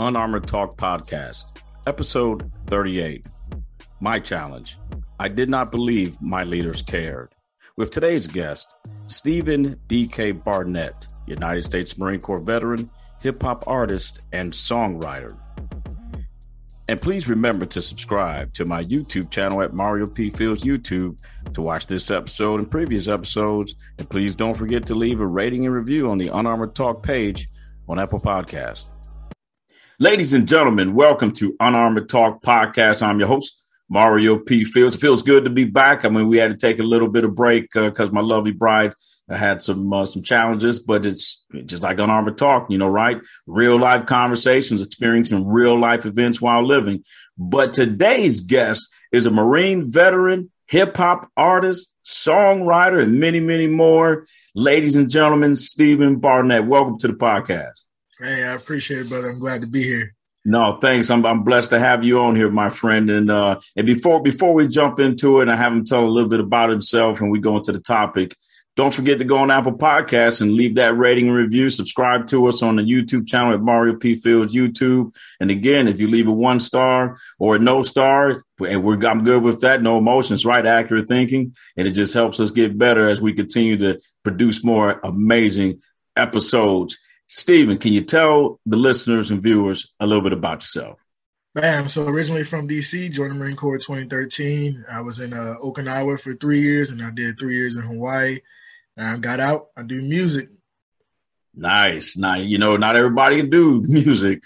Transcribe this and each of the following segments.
Unarmored Talk Podcast, episode 38. My challenge. I did not believe my leaders cared. With today's guest, Stephen D.K. Barnett, United States Marine Corps veteran, hip-hop artist, and songwriter. And please remember to subscribe to my YouTube channel at Mario P. Fields YouTube to watch this episode and previous episodes. And please don't forget to leave a rating and review on the Unarmored Talk page on Apple Podcasts. Ladies and gentlemen, welcome to Unarmored Talk Podcast. I'm your host, Mario P. Fields. It feels good to be back. I mean, we had to take a little bit of break because my lovely bride had some challenges, but it's just like Unarmored Talk, right? Real life conversations, experiencing real life events while living. But today's guest is a Marine veteran, hip hop artist, songwriter, and many, many more. Ladies and gentlemen, Stephen Barnett, welcome to the podcast. Hey, I appreciate it, brother. I'm glad to be here. No, thanks. I'm blessed to have you on here, my friend. And before we jump into it, I have him tell a little bit about himself and we go into the topic. Don't forget to go on Apple Podcasts and leave that rating and review. Subscribe to us on the YouTube channel at Mario P. Fields YouTube. And again, if you leave a 1 star or a no star, and I'm good with that. No emotions, right? Accurate thinking. And it just helps us get better as we continue to produce more amazing episodes. Stephen, can you tell the listeners and viewers a little bit about yourself? Bam. So originally from D.C., joined the Marine Corps in 2013. I was in Okinawa for 3 years, and I did 3 years in Hawaii. And I got out. I do music. Nice. Now, not everybody can do music.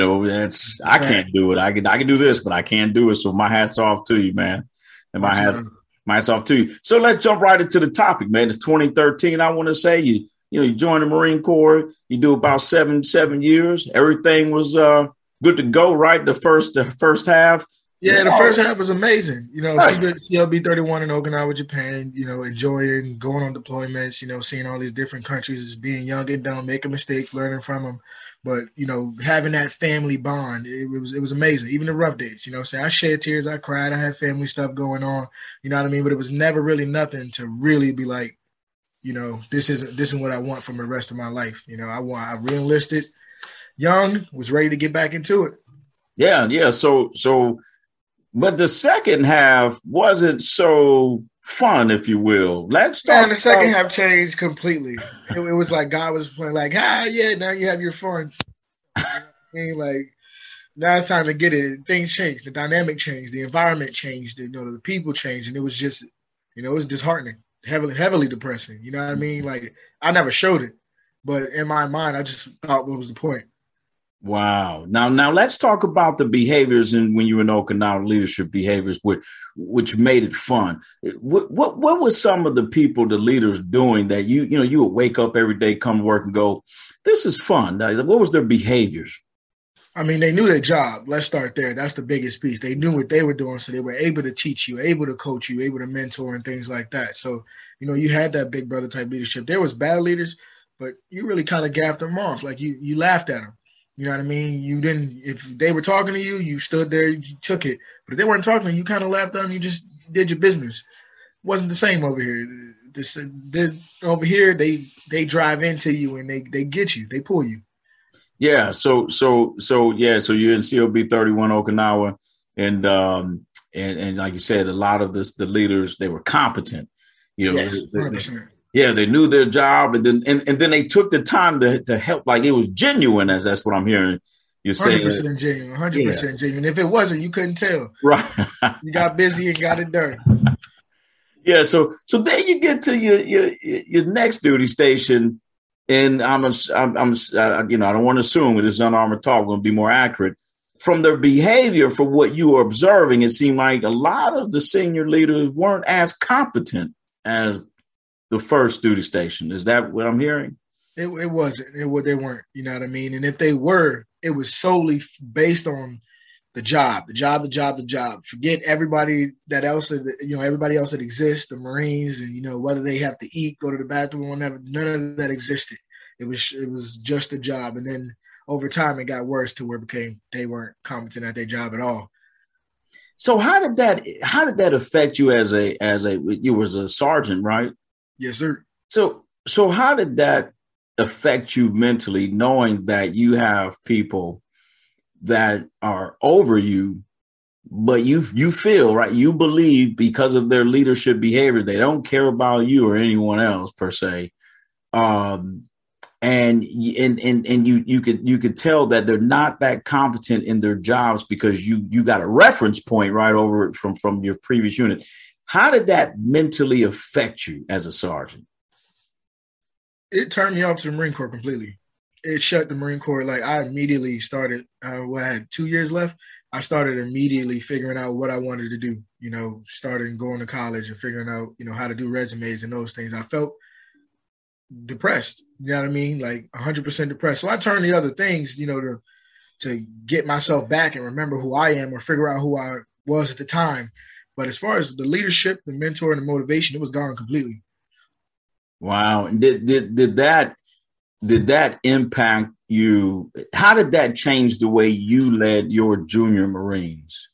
I can't do it. I can do this, but I can't do it. So my hat's off to you, man. And my hat's off to you. So let's jump right into the topic, man. It's 2013. I want to say you joined the Marine Corps. You do about seven years. Everything was good to go, right? The first half. Yeah, the first half was amazing. CLB 31 in Okinawa, Japan. Enjoying going on deployments. Seeing all these different countries, as being young and dumb, making mistakes, learning from them. But having that family bond, it was amazing. Even the rough days. I shed tears, I cried, I had family stuff going on. You know what I mean? But it was never really nothing to really be like, this is what I want from the rest of my life. I re-enlisted young, was ready to get back into it. Yeah. So, but the second half wasn't so fun, if you will. Let's talk. The second half changed completely. It was like God was playing like, now you have your fun. Now it's time to get it. Things changed. The dynamic changed. The environment changed. The people changed. And it was just, it was disheartening. Heavily depressing. You know what I mean? Like, I never showed it, but in my mind, I just thought, what was the point? Wow. Now let's talk about the behaviors and when you were in Okinawa, leadership behaviors, which made it fun. What were some of the people, the leaders, doing that you would wake up every day, come to work, and go, this is fun? What was their behaviors? I mean, they knew their job. Let's start there. That's the biggest piece. They knew what they were doing, so they were able to teach you, able to coach you, able to mentor and things like that. So, you had that big brother type leadership. There was bad leaders, but you really kind of gaffed them off. Like you laughed at them. You know what I mean? You didn't. If they were talking to you, you stood there, you took it. But if they weren't talking to you, you kind of laughed at them. You just did your business. It wasn't the same over here. Over here, they drive into you and they get you. They pull you. Yeah. So you're in CLB 31 Okinawa, and like you said, a lot of the leaders, they were competent. Yes, 100%. They knew their job, and then they took the time to help. Like, it was genuine, as that's what I'm hearing you say. 100% genuine. 100% genuine. If it wasn't, you couldn't tell. Right. You got busy and got it done. Yeah. So then you get to your next duty station. And I don't want to assume it is Unarmored Talk, going to be more accurate. From their behavior, for what you were observing, it seemed like a lot of the senior leaders weren't as competent as the first duty station. Is that what I'm hearing? It wasn't. They weren't. You know what I mean? And if they were, it was solely based on the job. Forget everybody that else, everybody else that exists, the Marines, and whether they have to eat, go to the bathroom, whatever. None of that existed. It was just a job, and then over time it got worse to where they weren't competent at their job at all. So how did that affect you as you was a sergeant, right? Yes, sir. So how did that affect you mentally, knowing that you have people that are over you, but you feel, right, you believe because of their leadership behavior, they don't care about you or anyone else per se. And you could tell that they're not that competent in their jobs because you got a reference point right over it from your previous unit. How did that mentally affect you as a sergeant? It turned me off to the Marine Corps completely. It shut the Marine Corps. Like, I immediately started, I had 2 years left. I started immediately figuring out what I wanted to do, starting going to college and figuring out, how to do resumes and those things. I felt depressed, you know what I mean? Like 100% depressed. So I turned to other things, to get myself back and remember who I am or figure out who I was at the time. But as far as the leadership, the mentor, and the motivation, it was gone completely. Wow. Did that impact you? How did that change the way you led your junior Marines?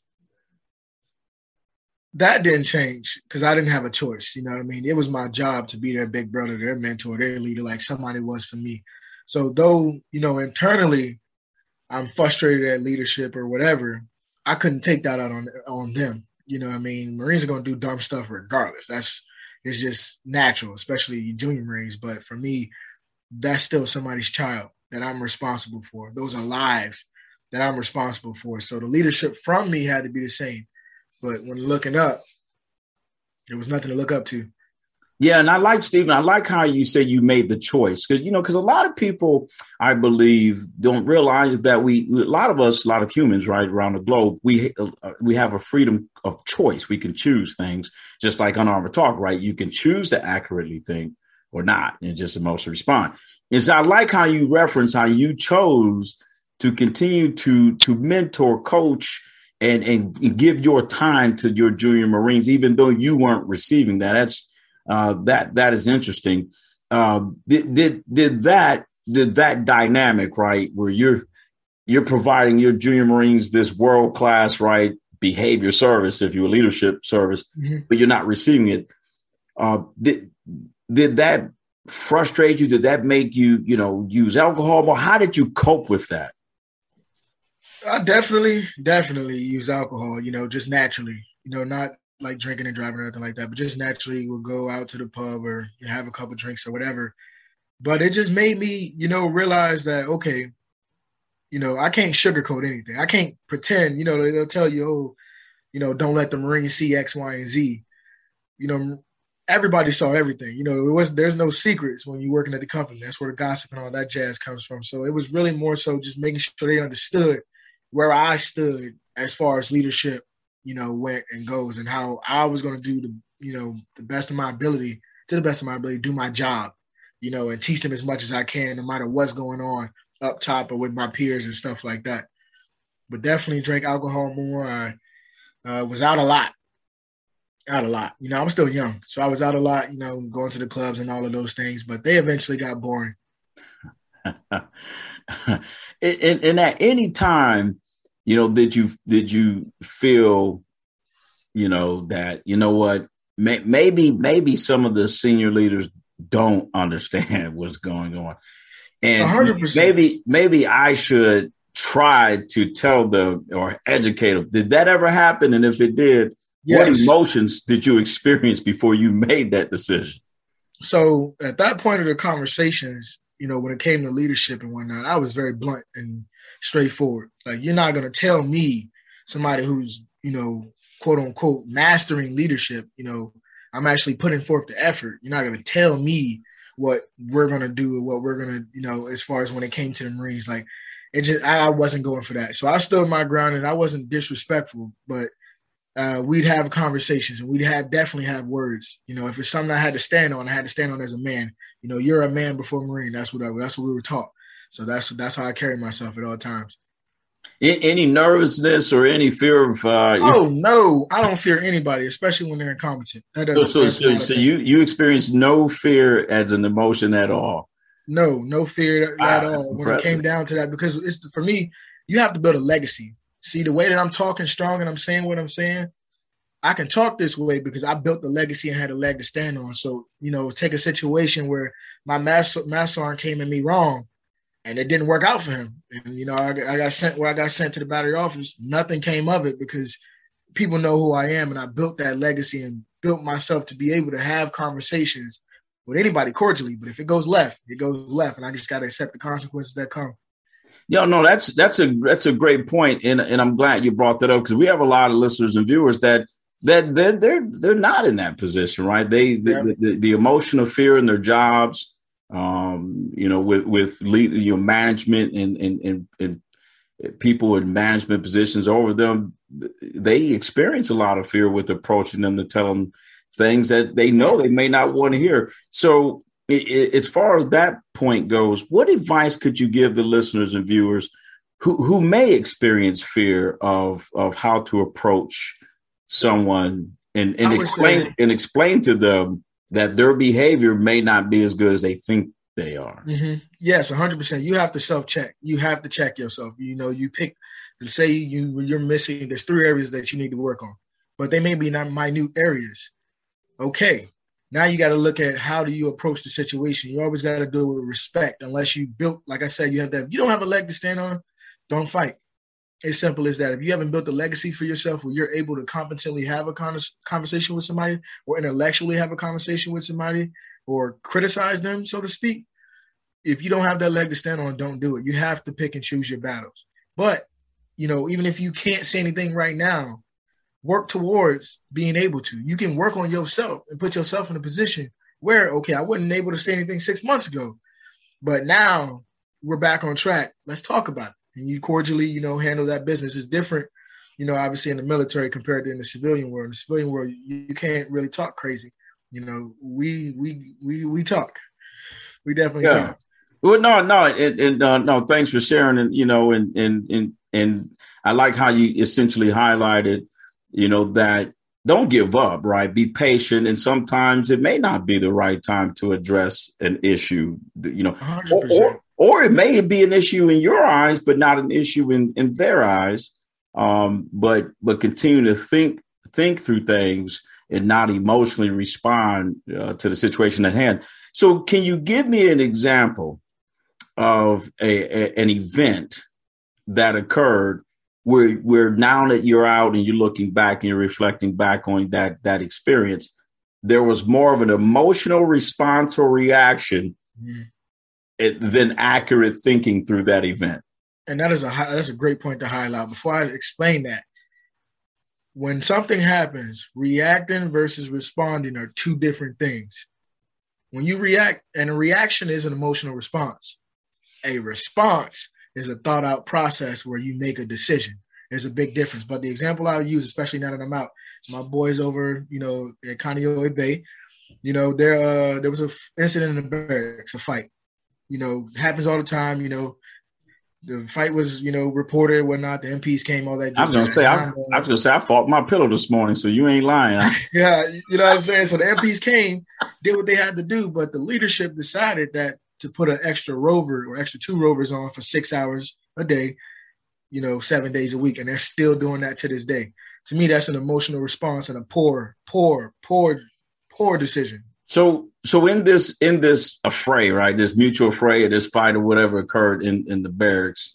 That didn't change because I didn't have a choice. You know what I mean? It was my job to be their big brother, their mentor, their leader, like somebody was for me. So though, internally I'm frustrated at leadership or whatever, I couldn't take that out on them. You know what I mean? Marines are going to do dumb stuff regardless. It's just natural, especially junior Marines. But for me, that's still somebody's child that I'm responsible for. Those are lives that I'm responsible for. So the leadership from me had to be the same. But when looking up, there was nothing to look up to. Yeah, and I like how you say you made the choice because a lot of people, I believe, don't realize that a lot of humans right around the globe, we have a freedom of choice. We can choose things, just like on Armor Talk, right? You can choose to accurately think or not, and just emotionally respond. And so I like how you reference how you chose to continue to mentor, coach, and give your time to your junior Marines, even though you weren't receiving that. That is interesting. Did that dynamic, right, where you're providing your junior Marines this world-class, right, behavior service, if you will, leadership service, but you're not receiving it. Did that frustrate you? Did that make you, use alcohol more? How did you cope with that? I definitely use alcohol, just naturally, not like drinking and driving or anything like that, but just naturally we'll go out to the pub or have a couple drinks or whatever. But it just made me, realize that, okay, I can't sugarcoat anything. I can't pretend, they'll tell you, don't let the Marines see X, Y, and Z. Everybody saw everything. There's no secrets when you're working at the company. That's where the gossip and all that jazz comes from. So it was really more so just making sure they understood where I stood as far as leadership, went and goes, and how I was going to do the best of my ability, do my job, and teach them as much as I can, no matter what's going on up top or with my peers and stuff like that. But definitely drank alcohol more. I was out a lot. I was still young, so I was out a lot, going to the clubs and all of those things, but they eventually got boring. And at any time, did you feel, that, what, maybe some of the senior leaders don't understand what's going on, and 100%. maybe I should try to tell them or educate them. Did that ever happen? And if it did, yes. What emotions did you experience before you made that decision? So at that point of the conversations, when it came to leadership and whatnot, I was very blunt and straightforward. Like, you're not going to tell me, somebody who's, quote unquote, mastering leadership, I'm actually putting forth the effort. You're not going to tell me what we're going to do or what we're going to, as far as when it came to the Marines, like I wasn't going for that. So I stood my ground and I wasn't disrespectful, but we'd have conversations and we'd definitely have words. If it's something I had to stand on, I had to stand on as a man. You're a man before Marine. That's what we were taught. So that's how I carry myself at all times. Any nervousness or any fear of? Oh no, I don't fear anybody, especially when they're incompetent. That doesn't. So you experience no fear as an emotion at all? No fear at all when it came down to that, because for me, you have to build a legacy. See, the way that I'm talking strong and I'm saying what I'm saying, I can talk this way because I built the legacy and had a leg to stand on. So, take a situation where my mass sergeant came at me wrong. and it didn't work out for him. And I got sent where I got sent to the battery office. Nothing came of it because people know who I am, and I built that legacy and built myself to be able to have conversations with anybody cordially. But if it goes left, it goes left, and I just got to accept the consequences that come. Yeah, no, that's a great point, and I'm glad you brought that up because we have a lot of listeners and viewers that they're not in that position, right? The emotional fear in their jobs, with management and people in management positions over them, they experience a lot of fear with approaching them to tell them things that they know they may not want to hear. So as far as that point goes, what advice could you give the listeners and viewers who may experience fear of how to approach someone and explain to them that their behavior may not be as good as they think they are? Mm-hmm. Yes, 100%. You have to self-check. You have to check yourself. You pick, say you're missing, there's 3 areas that you need to work on, but they may be not minute areas. Okay. Now you got to look at how do you approach the situation. You always got to do it with respect. Unless you built, like I said, you don't have a leg to stand on, don't fight. As simple as that. If you haven't built a legacy for yourself where you're able to competently have a conversation with somebody or intellectually have a conversation with somebody or criticize them, so to speak, if you don't have that leg to stand on, don't do it. You have to pick and choose your battles. But, even if you can't say anything right now, work towards being able to. You can work on yourself and put yourself in a position where, okay, I wasn't able to say anything 6 months ago, but now we're back on track. Let's talk about it. And you cordially, handle that business. It's different, obviously in the military compared to in the civilian world. In the civilian world, you can't really talk crazy. We talk. We definitely talk. Well, no. Thanks for sharing, and I like how you essentially highlighted, that don't give up, right? Be patient, and sometimes it may not be the right time to address an issue, 100%. Or it may be an issue in your eyes, but not an issue in their eyes. But continue to think through things and not emotionally respond to the situation at hand. So, can you give me an example of an event that occurred where now that you're out and you're looking back and you're reflecting back on that experience, there was more of an emotional response or reaction than accurate thinking through that event? And that's a great point to highlight. Before I explain that, when something happens, reacting versus responding are 2 different things. When you react, and a reaction is an emotional response. A response is a thought out process where you make a decision. There's a big difference. But the example I'll use, especially now that I'm out, my boys over, at Kaneohe Bay, there was an incident in the barracks, a fight. Happens all the time. The fight was, reported and whatnot. The MPs came, all that. I was gonna say, I fought my pillow this morning, so you ain't lying. Yeah, you know what I'm saying? So the MPs came, did what they had to do, but the leadership decided that to put an extra rover or extra 2 rovers on for 6 hours a day, 7 days a week, and they're still doing that to this day. To me, that's an emotional response and a poor decision. So in this affray, right, this mutual affray or this fight or whatever occurred in the barracks,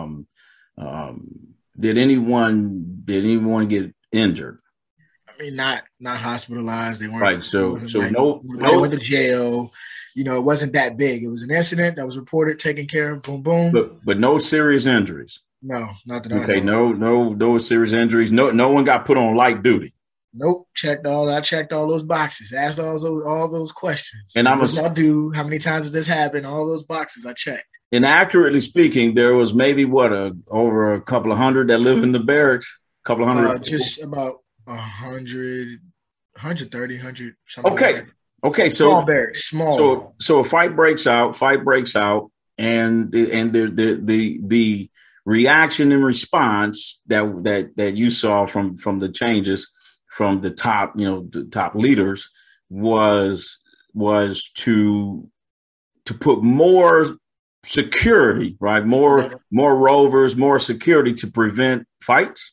did anyone get injured? I mean, not hospitalized. They weren't right. So no, went to jail. It wasn't that big. It was an incident that was reported, taken care of, boom, boom. But no serious injuries. No, not that I know. Okay, no serious injuries. No one got put on light duty. Nope. I checked all those boxes, asked all those questions. And I do. How many times has this happened? All those boxes I checked. And accurately speaking, there was maybe over a couple of hundred that live in the barracks. A couple of hundred. Just about 100, 130, 100. Something okay. Like that. Okay. So small barracks, small. So a fight breaks out, and the reaction and response that you saw from the changes from the top, the top leaders was to put more security, right? More rovers, more security to prevent fights.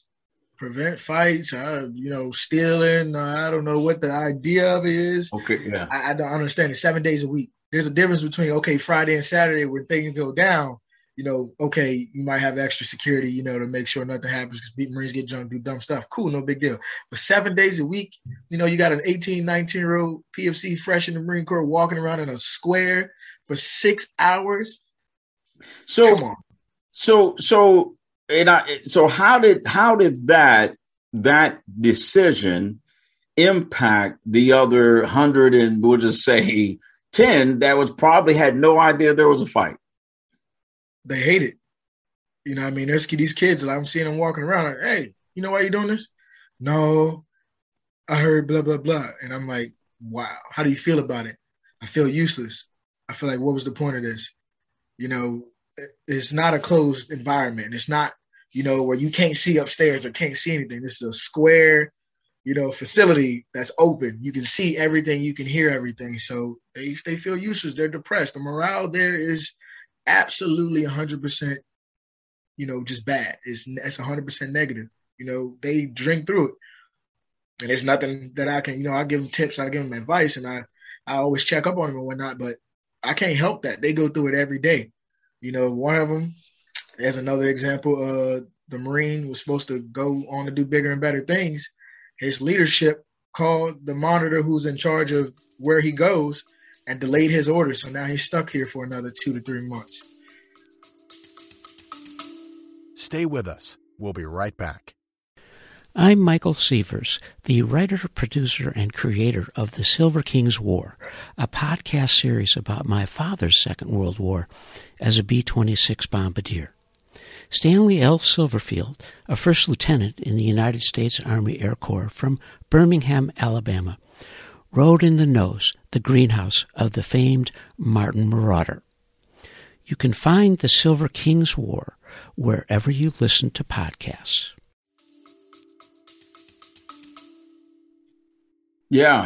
Stealing. I don't know what the idea of it is. Okay, yeah. I don't understand it. 7 days a week. there's a difference between, okay, Friday and Saturday when things go down, okay, you might have extra security, to make sure nothing happens because Marines get drunk, do dumb stuff. Cool, no big deal. But 7 days a week, you got an 18, 19-year-old PFC fresh in the Marine Corps walking around in a square for 6 hours. So, come on. So how did that decision impact the other 100 and we'll just say 10 that was probably had no idea there was a fight? They hate it. I mean, there's these kids, I'm seeing them walking around like, hey, you know why you're doing this? No, I heard blah, blah, blah. And I'm like, wow, how do you feel about it? I feel useless. I feel like, what was the point of this? It's not a closed environment. It's not, where you can't see upstairs or can't see anything. This is a square, facility that's open. You can see everything. You can hear everything. So they feel useless. They're depressed. The morale there is absolutely 100%, just bad. It's 100% negative. They drink through it. And it's nothing that I can, I give them tips, I give them advice, and I always check up on them and whatnot, but I can't help that. They go through it every day. One of them, as another example, the Marine was supposed to go on to do bigger and better things. His leadership called the monitor who's in charge of where he goes and delayed his orders. So now he's stuck here for another 2 to 3 months. Stay with us. We'll be right back. I'm Michael Sievers, the writer, producer, and creator of The Silver King's War, a podcast series about my father's Second World War as a B-26 bombardier. Stanley L. Silverfield, a first lieutenant in the United States Army Air Corps from Birmingham, Alabama, rode in the nose, the greenhouse of the famed Martin Marauder. You can find The Silver King's War wherever you listen to podcasts. Yeah,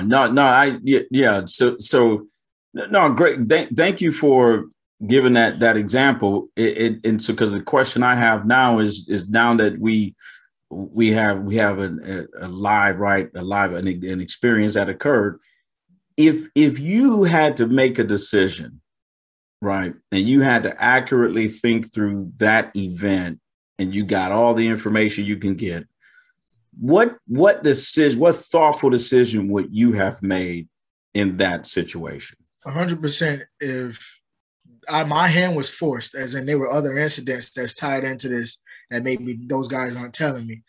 So, great. Thank you for giving that example. And so, because the question I have now is now that we have a live, right, an experience that occurred. If you had to make a decision, right, and you had to accurately think through that event, and you got all the information you can get, what thoughtful decision would you have made in that situation? 100%. If my hand was forced, as in there were other incidents that's tied into this that maybe those guys aren't telling me.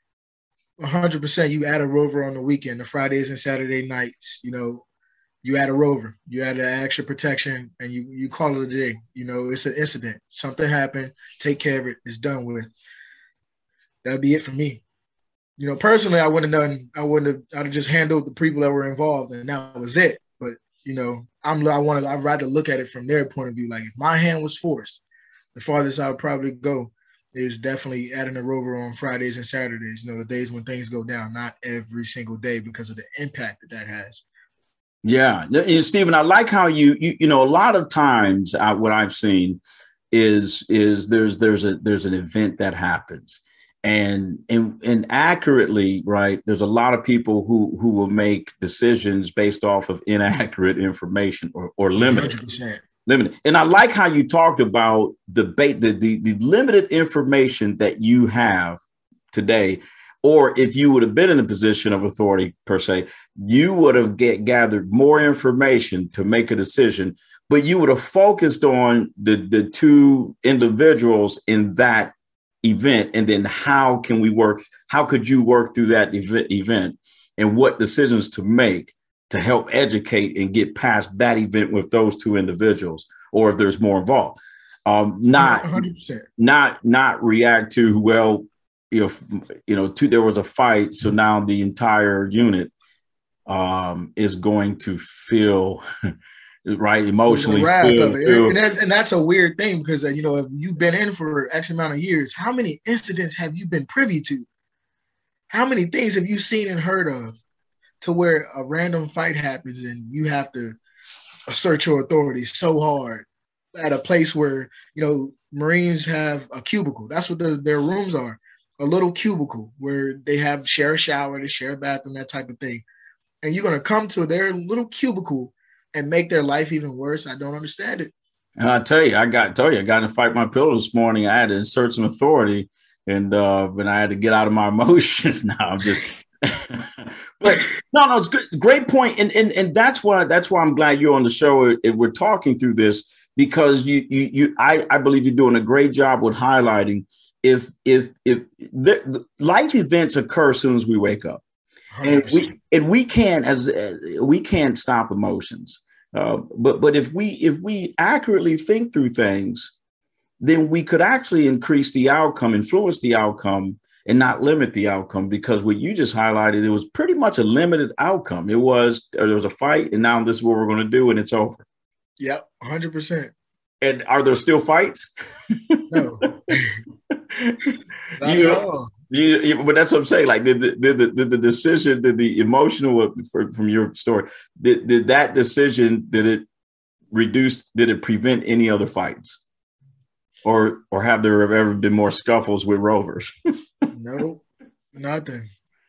100%. You add a rover on the weekend, the Fridays and Saturday nights. You add a rover, you add an extra protection, and you call it a day. It's an incident. Something happened. Take care of it. It's done with. That'd be it for me. Personally, I'd have just handled the people that were involved, and that was it. But I'd rather look at it from their point of view. Like, if my hand was forced, the farthest I would probably go is definitely adding a rover on Fridays and Saturdays. The days when things go down, not every single day because of the impact that has. Yeah, and Stephen, I like how you a lot of times what I've seen is there's an event that happens. And accurately, right, there's a lot of people who will make decisions based off of inaccurate information or limited. 100%. Limited. And I like how you talked about the limited information that you have today, or if you would have been in a position of authority, per se, you would have gathered more information to make a decision, but you would have focused on the two individuals in that event, and then how could you work through that event and what decisions to make to help educate and get past that event with those two individuals, or if there's more involved. Not 100%. Not react to, well, there was a fight, so now the entire unit is going to feel right emotionally. And that's a weird thing because, if you've been in for X amount of years, how many incidents have you been privy to? How many things have you seen and heard of to where a random fight happens and you have to assert your authority so hard at a place where, Marines have a cubicle. That's what their rooms are, a little cubicle where they share a shower, they share a bathroom, that type of thing. And you're going to come to their little cubicle and make their life even worse, I don't understand it. And I tell you, I got to fight my pillow this morning. I had to insert some authority, and when I had to get out of my emotions. Now I'm just, but no, it's good, great point, and that's why I'm glad you're on the show. We're talking through this because I believe you're doing a great job with highlighting if the life events occur as soon as we wake up, 100%. and we can't stop emotions. But if we accurately think through things, then we could actually increase the outcome, influence the outcome, and not limit the outcome. Because what you just highlighted, it was pretty much a limited outcome. There was a fight, and now this is what we're going to do, and it's over. Yep, 100%. And are there still fights? No, not at all. But that's what I'm saying. Like, did the decision, did the emotional from your story, did that decision, did it prevent any other fights, or have there ever been more scuffles with Rovers? Nope, nothing.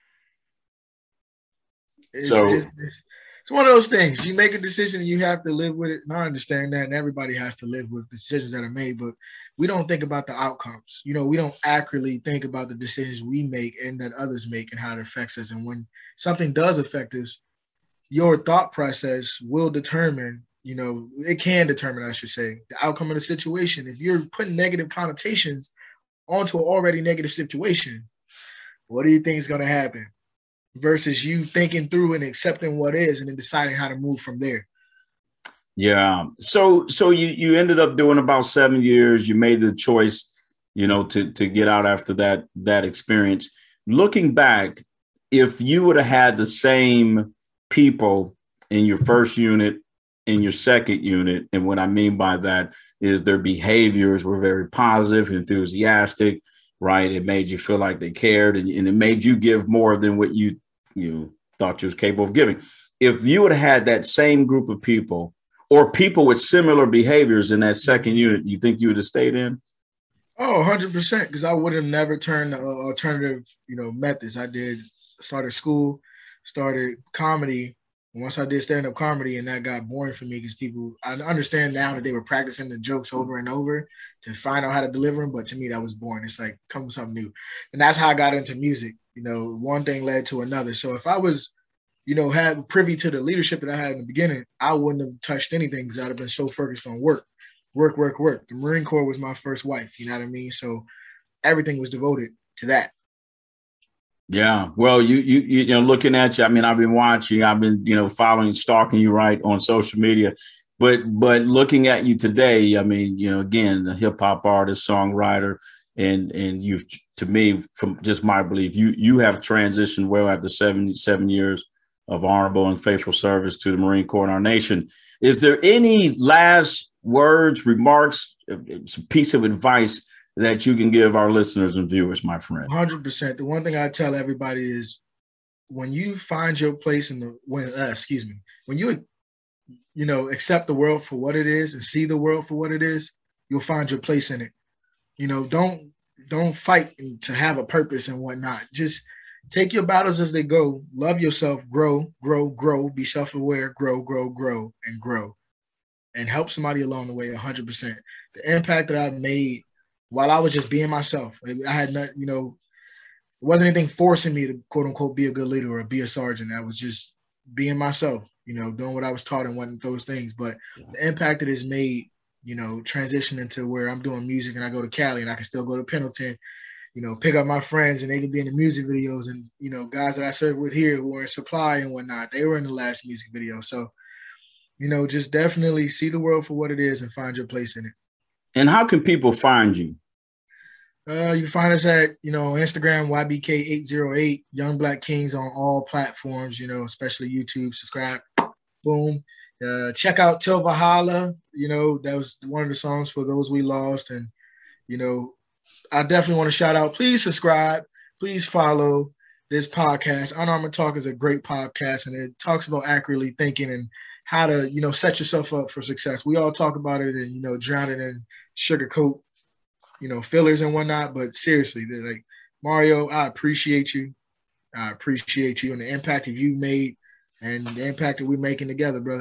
It's one of those things. You make a decision and you have to live with it. And I understand that, and everybody has to live with decisions that are made, but we don't think about the outcomes. We don't accurately think about the decisions we make and that others make and how it affects us. And when something does affect us, your thought process will determine, it can determine, I should say, the outcome of the situation. If you're putting negative connotations onto an already negative situation, what do you think is going to happen? Versus you thinking through and accepting what is and then deciding how to move from there. Yeah. So you ended up doing about 7 years. You made the choice, to get out after that experience. Looking back, if you would have had the same people in your first unit, in your second unit, and what I mean by that is their behaviors were very positive, enthusiastic, right? It made you feel like they cared, and it made you give more than what you thought you was capable of giving. If you would have had that same group of people or people with similar behaviors in that second unit, you think you would have stayed in? Oh, 100%, because I would have never turned to alternative, methods. I started school, started comedy. Once I did stand-up comedy, and that got boring for me because I understand now that they were practicing the jokes over and over to find out how to deliver them, but to me that was boring. It's like, come with something new. And that's how I got into music. One thing led to another. So if I was, had privy to the leadership that I had in the beginning, I wouldn't have touched anything because I'd have been so focused on work. The Marine Corps was my first wife, you know what I mean? So everything was devoted to that. Yeah. Well, you looking at you, I mean, I've been watching, I've been, following, stalking you right on social media, but looking at you today, I mean, again, the hip hop artist, songwriter, and you've, to me, from just my belief, you have transitioned well after 7 years of honorable and faithful service to the Marine Corps and our nation. Is there any last words, remarks, piece of advice that you can give our listeners and viewers, my friend? 100%. The one thing I tell everybody is when you find your place when you accept the world for what it is and see the world for what it is, you'll find your place in it. Don't fight to have a purpose and whatnot. Just take your battles as they go. Love yourself, grow, be self-aware, grow, and help somebody along the way 100%. The impact that I've made while I was just being myself, I had not, it wasn't anything forcing me to quote unquote be a good leader or be a sergeant. I was just being myself, doing what I was taught and wasn't those things. But the impact that it's made, transitioning to where I'm doing music and I go to Cali and I can still go to Pendleton, pick up my friends and they can be in the music videos, and, guys that I served with here who were in supply and whatnot, they were in the last music video. So, just definitely see the world for what it is and find your place in it. And how can people find you? You can find us at, Instagram, YBK808, Young Black Kings on all platforms, especially YouTube. Subscribe. Boom. Check out Till Valhalla. That was one of the songs for those we lost. And, I definitely want to shout out. Please subscribe. Please follow this podcast. Unarmored Talk is a great podcast, and it talks about accurately thinking and how to, set yourself up for success. We all talk about it and, drown it in sugarcoat, fillers and whatnot. But seriously, like, Mario, I appreciate you. I appreciate you and the impact that you've made and the impact that we're making together, brother.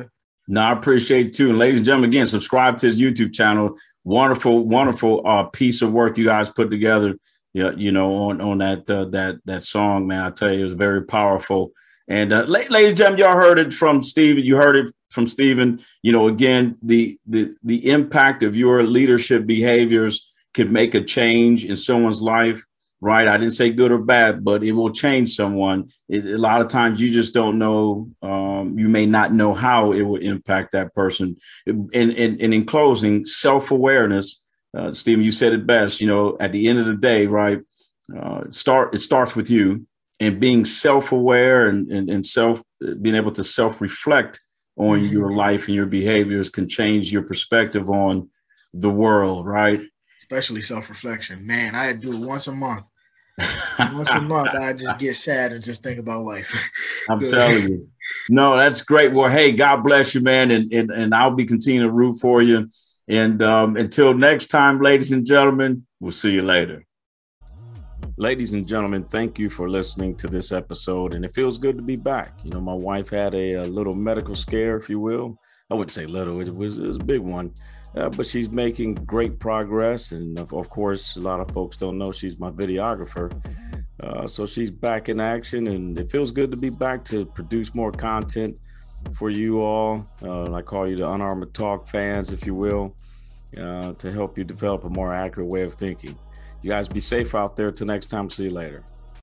No, I appreciate it too. And ladies and gentlemen, again, subscribe to his YouTube channel. Wonderful, wonderful piece of work you guys put together. Yeah, on that song, man. I tell you, it was very powerful. And ladies and gentlemen, y'all heard it from Steven. You heard it from Steven. Again, the impact of your leadership behaviors can make a change in someone's life. Right. I didn't say good or bad, but it will change someone. A lot of times you just don't know. You may not know how it will impact that person. And in closing, self-awareness, Stephen, you said it best, at the end of the day, right. It starts with you, and being self-aware and being able to self-reflect on your life and your behaviors can change your perspective on the world. Right. Especially self-reflection. Man, I do it once a month. Once a month, I just get sad and just think about life. I'm telling you. No, that's great. Well, hey, God bless you, man. And I'll be continuing to root for you. And until next time, ladies and gentlemen, we'll see you later. Ladies and gentlemen, thank you for listening to this episode. And it feels good to be back. My wife had a little medical scare, if you will. I wouldn't say little, it was a big one. But she's making great progress. And of course, a lot of folks don't know she's my videographer. So she's back in action, and it feels good to be back to produce more content for you all. I call you the Unarmored Talk fans, if you will, to help you develop a more accurate way of thinking. You guys be safe out there. Till next time. See you later.